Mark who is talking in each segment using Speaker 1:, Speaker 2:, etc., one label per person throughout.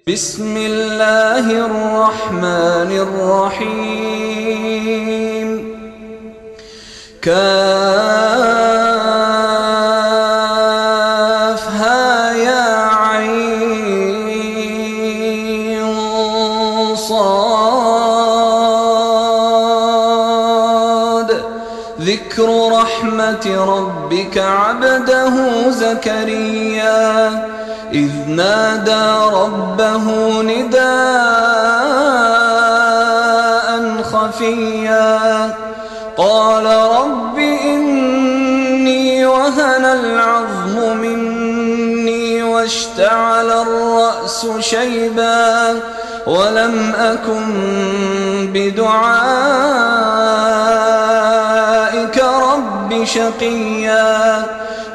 Speaker 1: بسم الله الرحمن الرحيم. كافها يا عين صاد. ذكر رحمة ربك عبده زكريا إذ نادى ربه نداء خفيا قال رب إني وهن العظم مني واشتعل الرأس شيبا ولم أكن بدعائك رب شقيا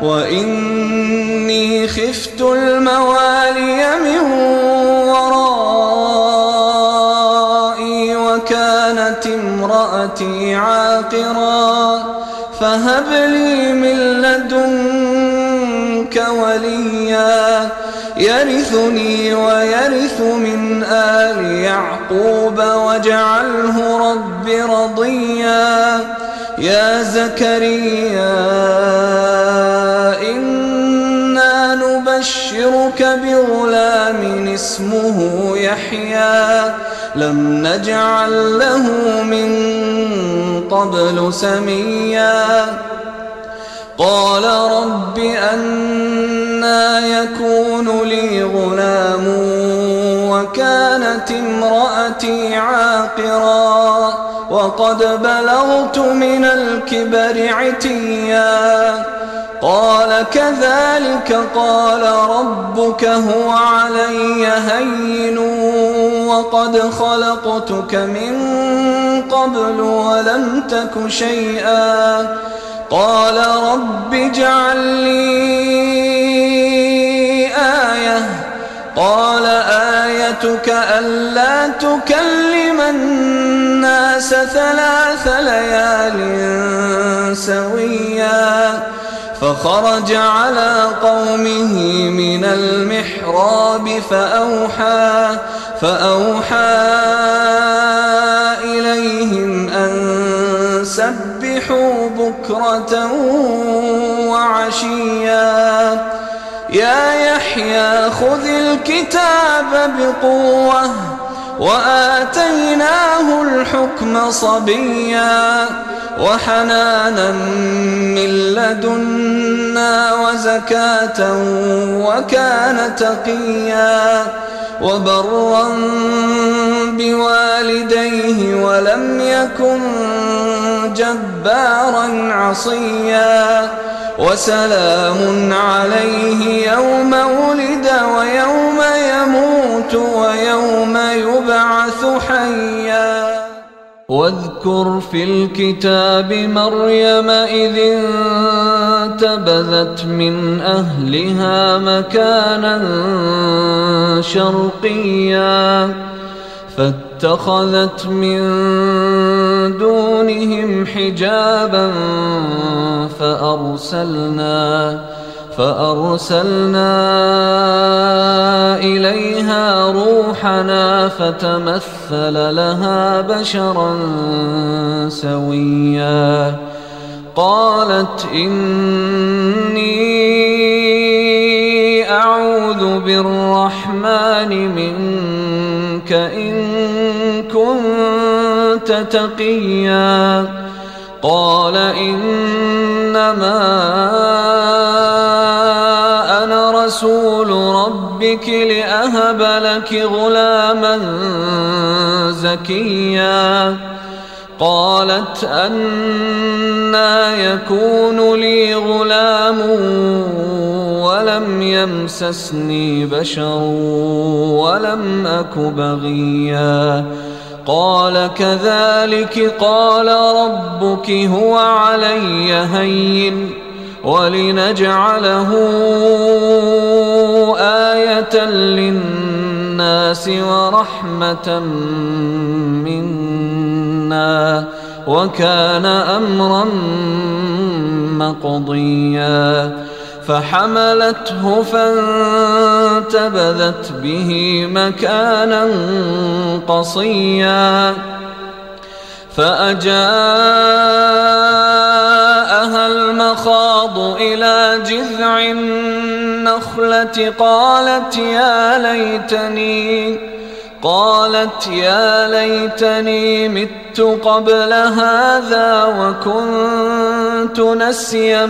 Speaker 1: وإني خفت الموالي من ورائي وكانت امرأتي عاقرا فهب لي من لدنك وليا يرثني ويرث من آل يعقوب واجعله رب رضيا. يا زكريا إنا نبشرك بغلام اسمه يحيى لم نجعل له من قبل سميا. قال رب أنى يكون لي غلام وكانت امرأتي عاقرا وقد بلغت من الكبر عتيا. قال كذلك قال ربك هو علي هين وقد خلقتك من قبل ولم تك شيئا. قال رب اجعل لي آية. قال آيتك ألا تكلم الناس 3 ليال سويا. فخرج على قومه من المحراب فأوحى إليهم أن سبحوا بكرة وعشيا. يا يحيى خذ الكتاب بقوة وآتيناه الحكم صبيا وحنانا من لدنا وزكاة وكان تقيا وبرا بوالديه ولم يكن جبارا عصيا. وسلام عليه يوم ولد ويوم يموت ويوم يبعث حيا. واذكر في الكتاب مريم إذ انتبذت من أهلها مكانا شرقيا فاتخذت من دونهم حجابا فأرسلنا إليها روحنا فتمثل لها بشرا سويا. قالت إني أعوذ بالرحمن منك إن كنت تقيا. قال إنما أنا رسول ربك لأهب لك غلاما زكيا. قالت أنى يكون لي غلام ولم يمسسني بشر ولم أك بغيا. قال كذلك قال ربك هو علي هين ولنجعله آية للناس ورحمة منا وكان أمرا مقضيا. فحملته فانتبذت به مكانا قصيا فأجاءها المخاض إلى جذع النخلة قالت يا ليتني مت قبل هذا وكنت نسيا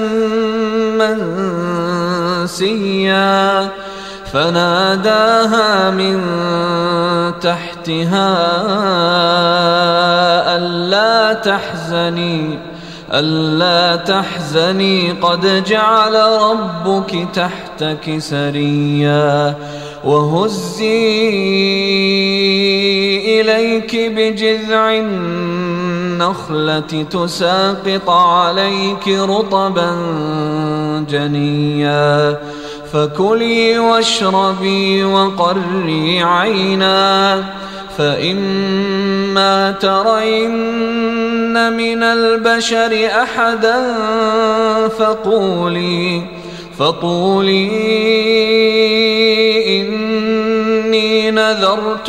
Speaker 1: منسيا فناداها من تحتها ألا تحزني قد جعل ربك تحتك سريا وهزي إليك بجذع النخلة تساقط عليك رطبا جنيا فكلي واشربي وقري عينا فإما ترين من البشر أحدا فقولي إني نذرت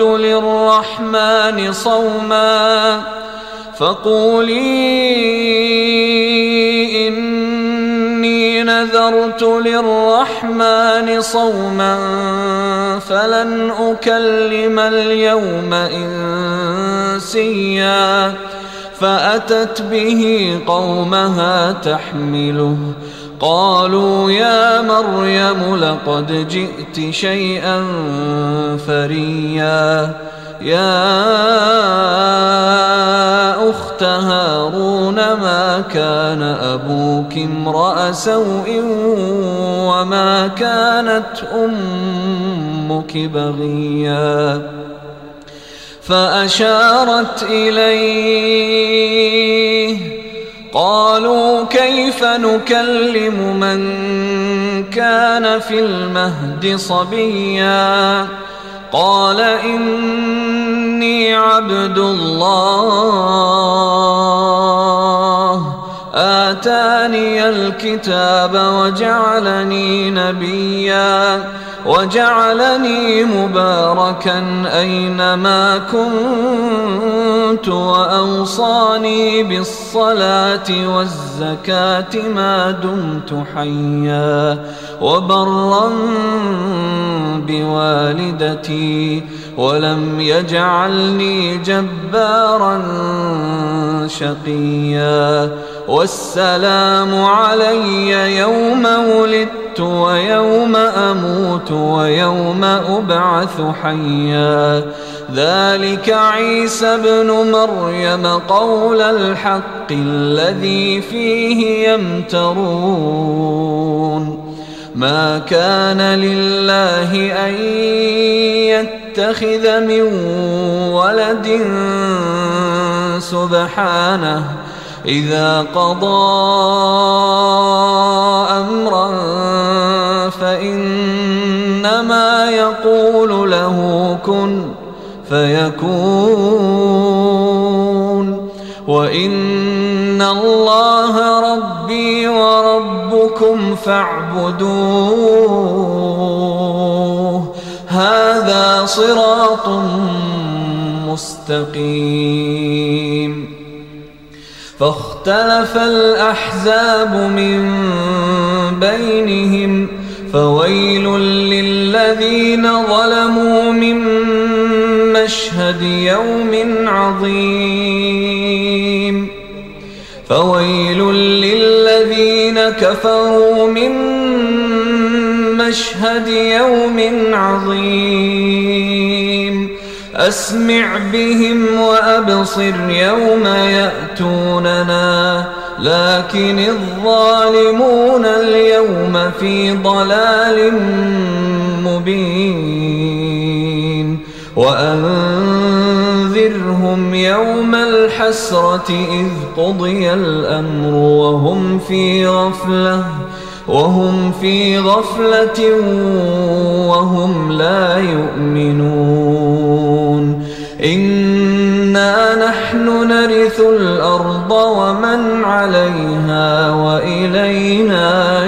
Speaker 1: للرحمن صوما فلن أكلم اليوم إنسيا فأتت به قومها تحمله قالوا يا مريم لقد جئت شيئا فريا يا أخت هارون ما كان أبوك امرأ سوء وما كانت أمك بغيا فأشارت إليه قالوا كيف نكلم من كان في المهد صبيا قال إني عبد الله آتاني الكتاب وجعلني نبيا وجعلني مباركا أينما كنت وأوصاني بالصلاة والزكاة ما دمت حيا وبرا بوالدتي ولم يجعلني جبارا شقيا والسلام علي يوم ولدت ويوم أموت ويوم أبعث حيا ذلك عيسى ابن مريم قول الحق الذي فيه يمترون ما كان لله أن يتخذ من ولد سبحانه إذا قضى أمرا فإنما يقول له كن فيكون وإن الله ربي وربكم فاعبدوه هذا صراط مستقيم فاختلف الأحزاب من بينهم فويل للذين ظلموا من مشهد يوم عظيم فويل للذين كفروا من مشهد يوم عظيم أسمع بهم وأبصر يوم يأتوننا لكن الظالمون اليوم في ضلال مبين وأنذرهم يوم الحسرة إذ قضي الأمر وهم في غفلة وهم لا يؤمنون إنا نحن نرث نرث الأرض ومن عليها وإلينا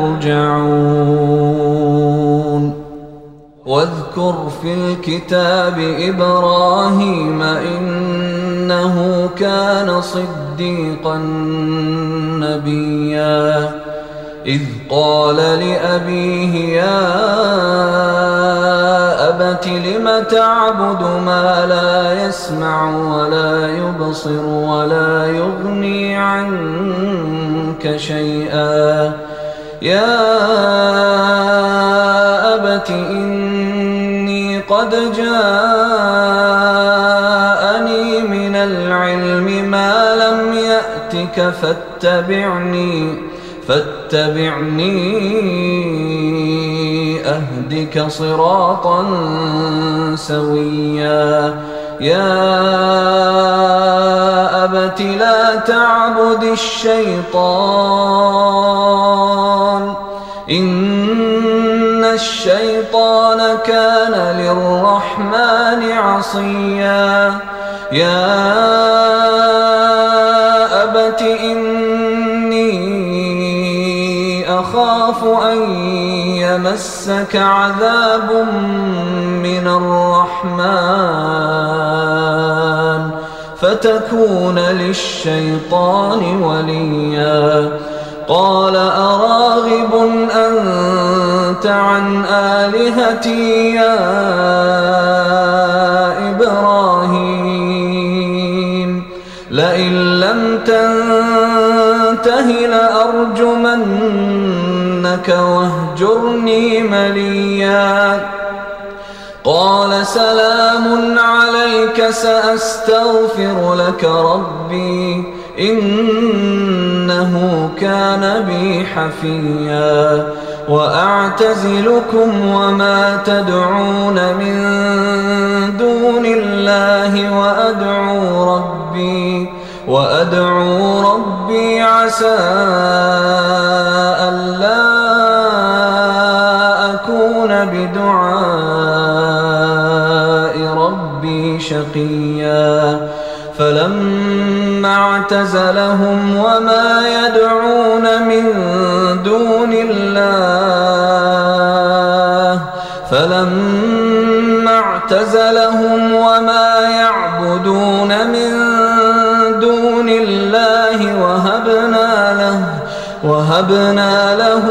Speaker 1: يرجعون. واذكر في الكتاب إبراهيم إنه كان صديقا نبيا إذ قال لأبيه يا أبت لم تعبد ما لا يسمع ولا يبصر ولا يغني عنك شيئا يا أبت إني قد جاءني من العلم ما لم يأتك فاتبعني أهدك صراطا سويا يا أبت لا تعبد الشيطان إن الشيطان كان للرحمن عصيا يا أبت إني أخاف أن يمسك عذاب من الرحمن فتكون للشيطان وليا قال أراغب أنت عن آلهتي يا إبراهيم لئن لم تنته لأرجمنك واهجرني مليا قال سلام عليك سأستغفر لك ربي إنه كان بي حفيا وأعتزلكم وما تدعون من دون الله وأدعو ربي عسى ألا أكون بدعاء ربي شقيا فلما اعتزلهم وما يدعون من دون الله فلما اعتزلهم وما يعبدون من دون الله وهبنا له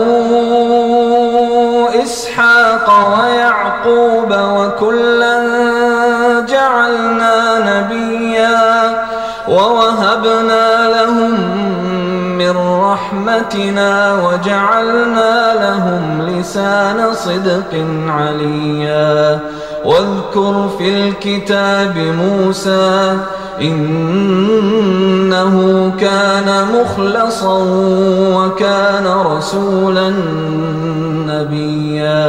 Speaker 1: إسحاق ويعقوب وكلا جعلنا نبيا ووهبنا لهم من رحمتنا وجعلنا لهم لسان صدق عليا واذكر في الكتاب موسى إنه كان مخلصا وكان رسولا نبيا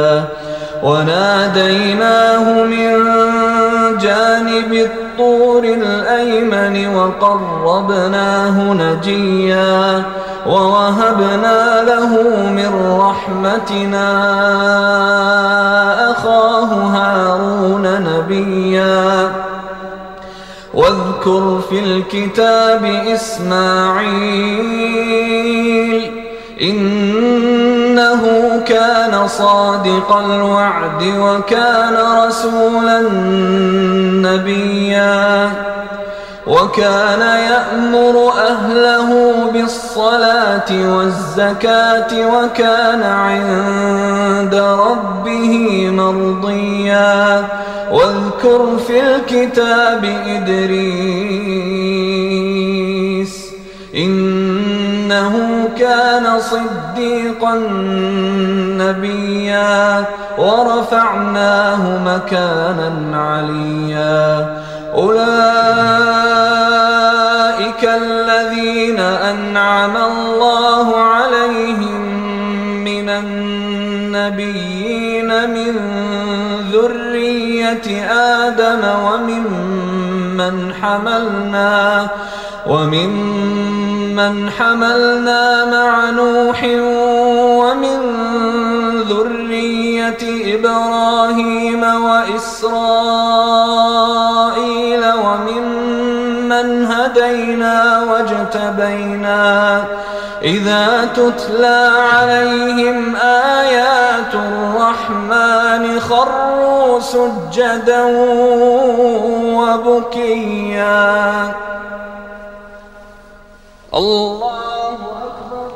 Speaker 1: وناديناه من جانب الطور الأيمن وقربناه نجيا ووهبنا له من رحمتنا أخاه هارون نبيا واذكر في الكتاب إسماعيل إنه كان صادق الوعد وكان رسولا نبيا وكان يأمر أهله بالصلاة والزكاة وكان عند ربه مرضيا واذكر في الكتاب إدريس إنه كان صديقا نبيا ورفعناه مكانا عليا أولئك الذين أنعم الله عليهم من النبيين من ذرية آدم وممن حملنا مع نوح ومن ذرية إبراهيم وإسرائيل وممن هدينا إذا تتلى عليهم آيات الرحمن خروا سجدا وبكيا. الله أكبر.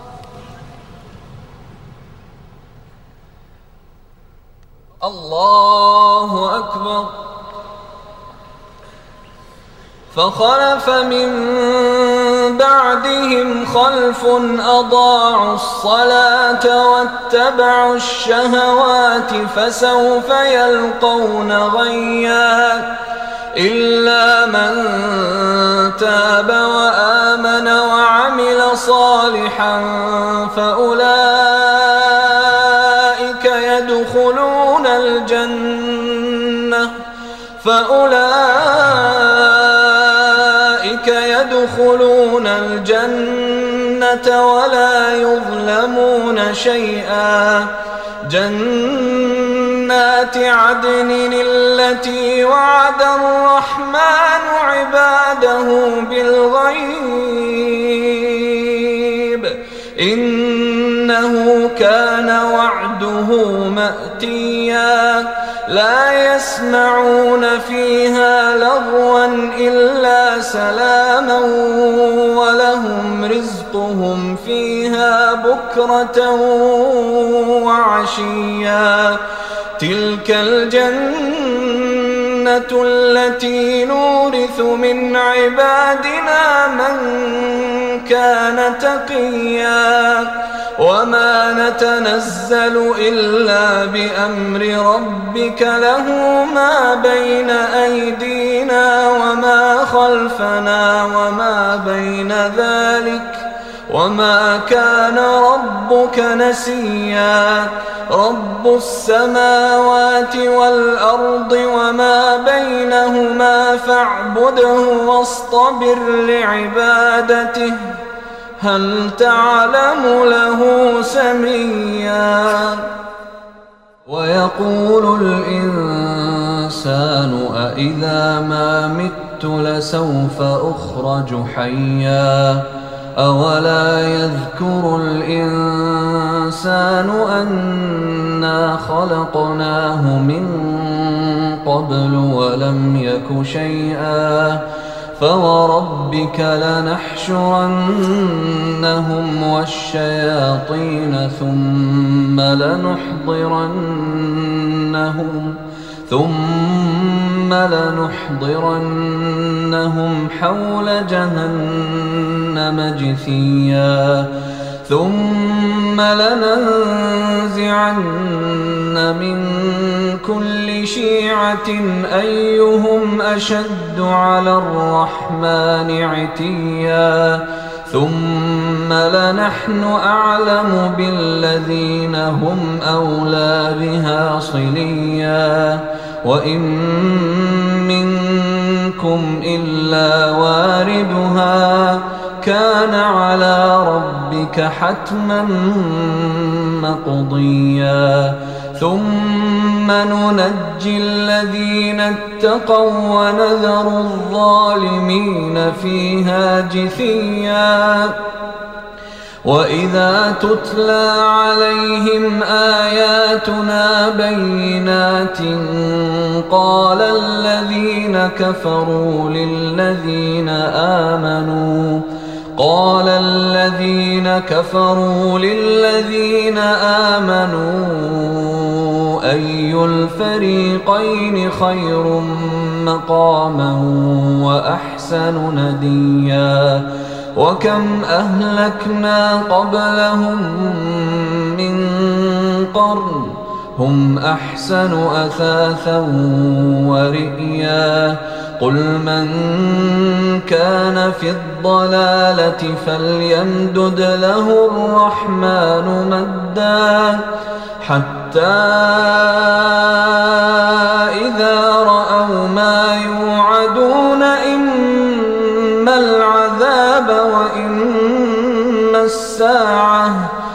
Speaker 1: الله أكبر. فخلف من بعدهم خلف أضاعوا الصلاة واتبعوا الشهوات فسوف يلقون غيا إلا من تاب وآمن وعمل صالحا فأولئك يدخلون الجنة ولا يظلمون شيئا. جنات عدن التي وعد الرحمن عباده بالغيب إنه كان وعده مأتيا. لا يسمعون فيها لغوا إلا سلاما ولهم رزقهم فيها بكرة وعشيا. تلك الجنة التي نورث من عبادنا من كان تقيا. وما نتنزل إلا بأمر ربك له ما بين أيدينا وما خلفنا وما بين ذلك وما كان ربك نسيا. رب السماوات والأرض وما بينهما فاعبده واصطبر لعبادته هل تعلم له سميا. ويقول الإنسان أإذا ما مت لسوف أخرج حيا. أولا يذكر الإنسان أنا خلقناه من قبل ولم يك شيئا. فوربك لنحشرنهم والشياطين ثم لنحضرنهم حول جهنم جثيا. ثم لننزعن من كل شيعة أيهم أشد على الرحمن عتيا. ثم لنحن أعلم بالذين هم أولى بها صليا. وإن منكم إلا واردها كان على ربك حتما مقضيا. ثم ننجي الذين اتقوا ونذر الظالمين فيها جثيا. وإذا تتلى عليهم آياتنا بينات قال الذين كفروا للذين آمنوا أي الفريقين خير مقاما وأحسن نديا. وكم أهلكنا قبلهم من قرن هم أحسن أثاثا ورئيا. قل من كان في الضلالة فليمدد له الرحمن مدا حتى إذا رأوا ما يوعدون إما العذاب وإما الساعة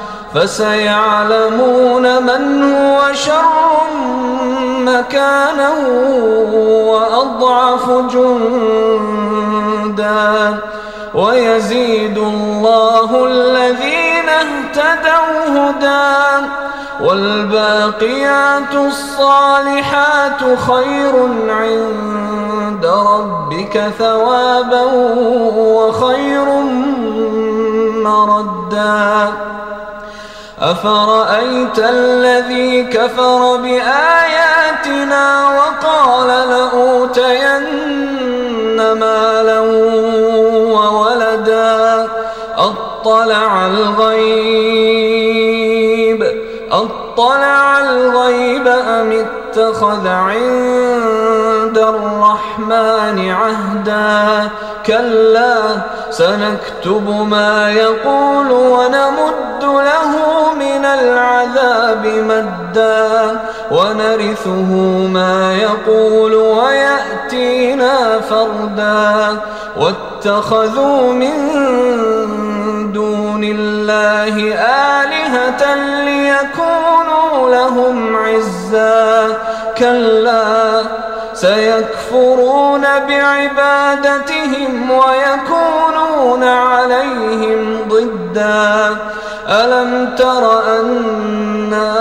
Speaker 1: فسيعلمون من هو شر مكانا وأضعف جندا. ويزيد الله الذين اهتدوا هدى والباقيات الصالحات خير عند ربك ثوابا وخير مردا أفرأيت الذي كفر بآياتنا وقال لأوتين مالا وولدا أطلع الغيب أم اتخذ عند الرحمن عهدا كلا سنكتب ما يقول ونمد له من العذاب مدا ونرثه ما يقول ويأتينا فردا واتخذوا من دون الله آلهة ليكونوا لهم عزا كلا سيكفرون بعبادتهم ويكونون عليهم ضدا ألم تر أنا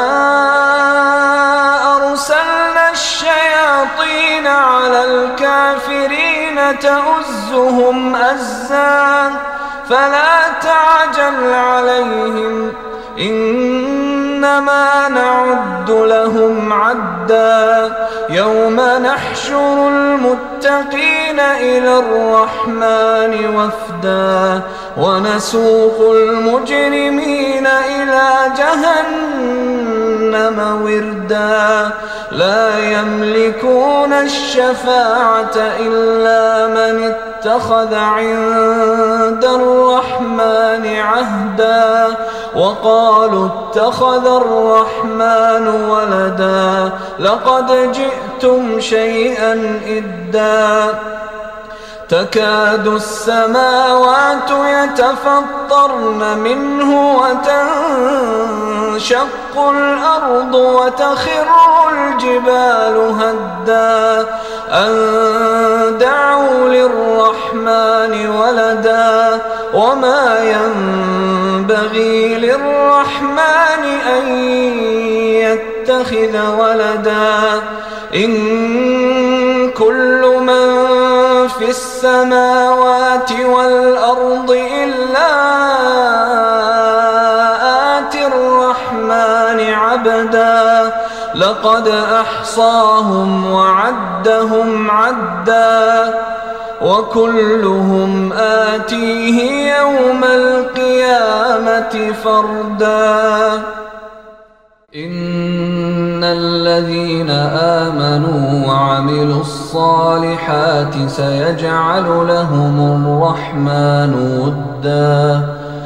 Speaker 1: أرسلنا الشياطين على الكافرين تؤزهم أزا فلا تعجل عليهم إنما نعد لهم عدا يوم نحشر المتقين إلى الرحمن وفدا ونسوق المجرمين إلى جهنم وردا لا يملكون الشفاعة إلا من اتخذ عند الرحمن عهدا وقالوا اتخذ الرحمن ولدا لقد جئتم شيئا إدا تكاد السماوات يتفطرن منه وتنشق الأرض وتخر الجبال هدا أن دعوا للرحمن ولدا وما ينبغي للرحمن أن يتخذ ولدا إن كل من في السماوات والأرض إلا آتي الرحمن عبدا لقد أحصاهم وعدهم عدا وكلهم آتيه يوم القيامة فردا إن الذين آمنوا وعملوا الصالحات سيجعل لهم الرحمن ودا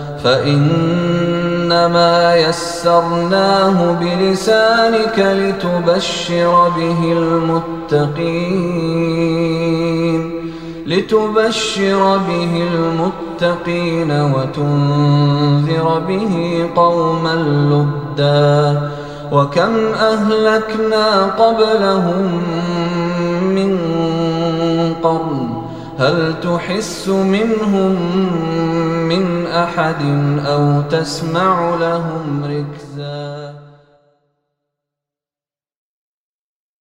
Speaker 1: فإنما يسرناه بلسانك لتبشر به المتقين وتنذر به قوما لدا وكم أهلكنا قبلهم من قرن هل تحس منهم من أحد أو تسمع لهم ركزا